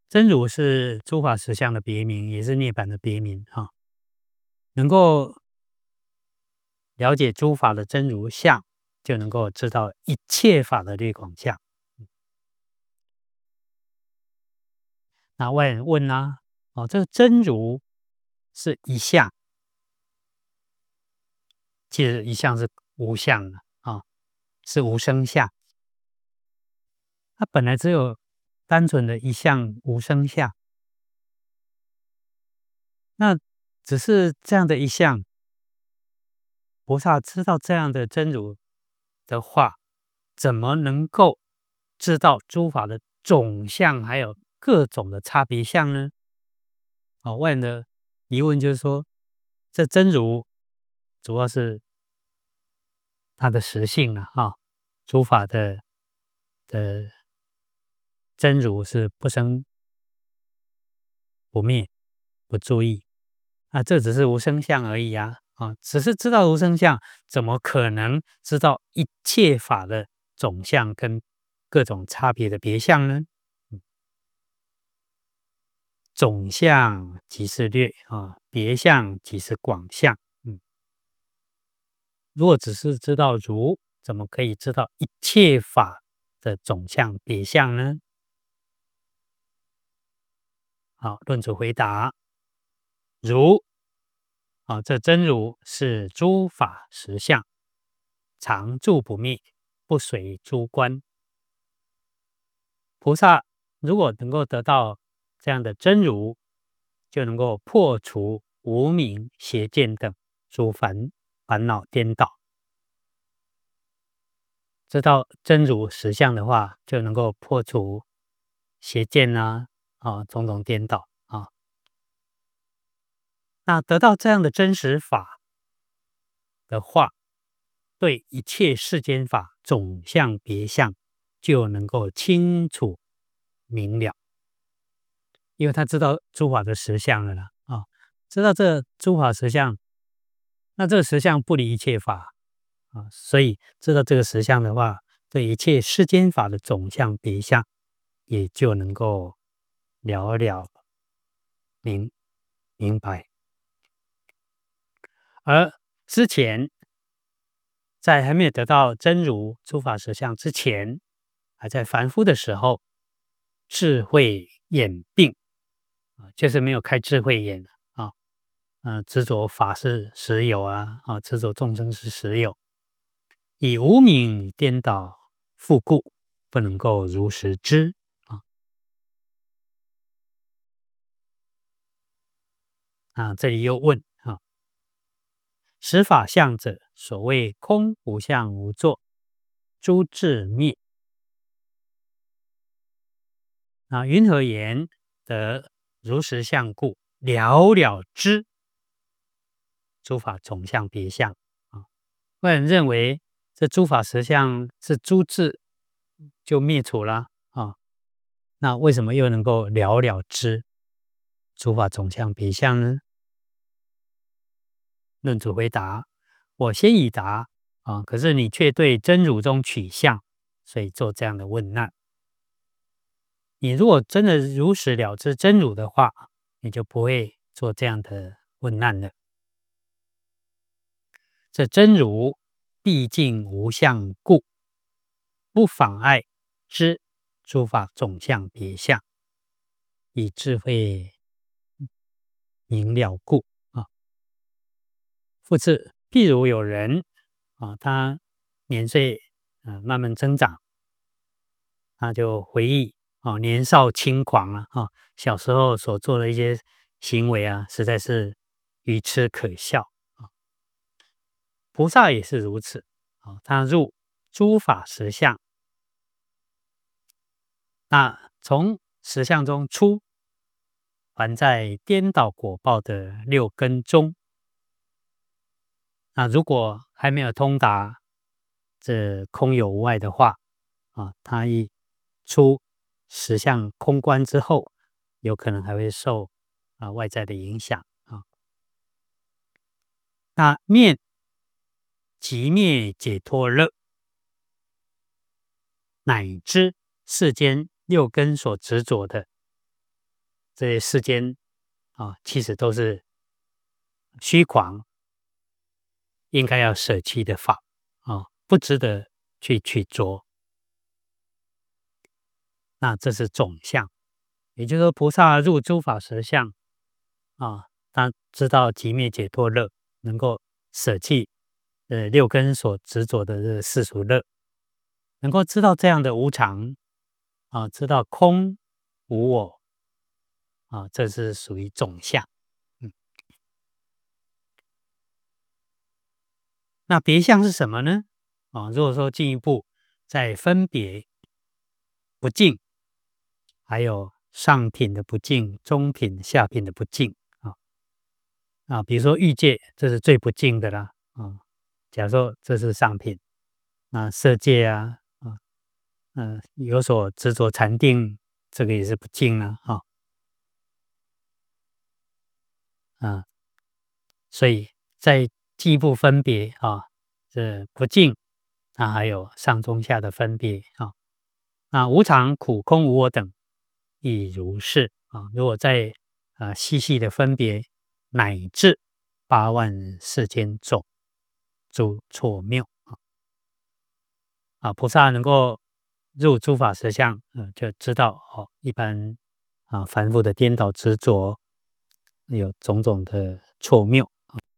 真如是诸法实相的别名，也是涅槃的别名啊。能够了解诸法的真如相，就能够知道一切法的略广相。那外人问啦、这个真如是一相，其实一相是无相的啊，是无生相。它本来只有单纯的一相无生相，那只是这样的一相，菩萨知道这样的真如的话，怎么能够知道诸法的总相，还有各种的差别相呢？外人的疑问就是说，这真如主要是它的实性了诸法的真如是不生不灭不注意这只是无生相而已只是知道无生相，怎么可能知道一切法的总相跟各种差别的别相呢？总相即是略别相即是广相。如果只是知道如，怎么可以知道一切法的总相别相呢？好，论主回答：如这真如是诸法实相，常住不灭，不随诸观。菩萨如果能够得到这样的真如，就能够破除无明、邪见等诸烦恼颠倒。知道真如实相的话，就能够破除邪见种种颠倒那得到这样的真实法的话，对一切世间法总相别相就能够清楚明了，因为他知道诸法的实相了啦知道这诸法实相，那这个实相不离一切法所以知道这个实相的话，对一切世间法的总相别相也就能够了明白。而之前在还没有得到真如诸法实相之前，还在凡夫的时候，智慧眼病就是没有开智慧眼执着法是实有执着众生是实有，以无明颠倒复故，不能够如实知这里又问实法相者，所谓空无相无作，诸智灭云何言得如实相故，了了知诸法总相别相外人认为这诸法实相是诸智就灭除了那为什么又能够了了知诸法总相别相呢？论主回答：我先已答可是你却对真如中取相，所以做这样的问难。你如果真的如实了知真如的话，你就不会做这样的问难了。这真如毕竟无相故，不妨碍知诸法总相别相，以智慧明了故复次，譬如有人他年岁慢慢增长，他就回忆年少轻狂小时候所做的一些行为实在是愚痴可笑菩萨也是如此他入诸法实相，那从实相中出，还在颠倒果报的六根中。那如果还没有通达这空有无碍的话他一出实相空观之后，有可能还会受外在的影响那即灭解脱乐，乃知世间六根所执着的这些世间其实都是虚狂，应该要舍弃的法不值得去着。那这是总相，也就是说，菩萨入诸法实相他知道寂灭解脱乐，能够舍弃六根所执着的这个世俗乐，能够知道这样的无常知道空无我这是属于总相。那别相是什么呢？如果说进一步在分别不净，还有上品的不净、中品、下品的不净比如说欲界，这是最不净的啦假如说这是上品，那色界有所执着禅定，这个也是不净了所以在进一步分别这不净，那还有上中下的分别那无常、苦、空、无我等亦如是如果再细细的分别，乃至八万世间种诸错谬菩萨能够入诸法实相，就知道一般凡夫的颠倒执着有种种的错谬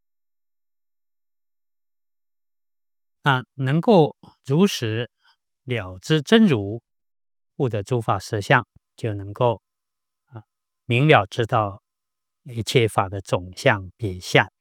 那能够如实了知真如，悟得诸法实相，就能够明了知道一切法的总相别相